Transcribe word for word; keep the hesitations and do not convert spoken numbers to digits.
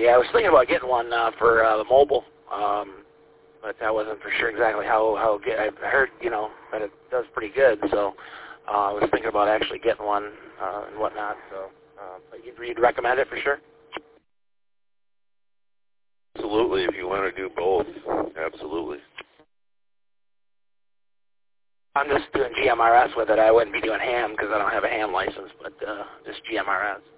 yeah, I was thinking about getting one uh, for uh, the mobile, um, but I wasn't for sure exactly how how good. I heard, you know, that it does pretty good, so uh, I was thinking about actually getting one uh, and whatnot. So, uh, but you'd, you'd recommend it for sure? Absolutely, if you want to do both, absolutely. I'm just doing G M R S with it. I wouldn't be doing ham because I don't have a ham license, but uh, just G M R S.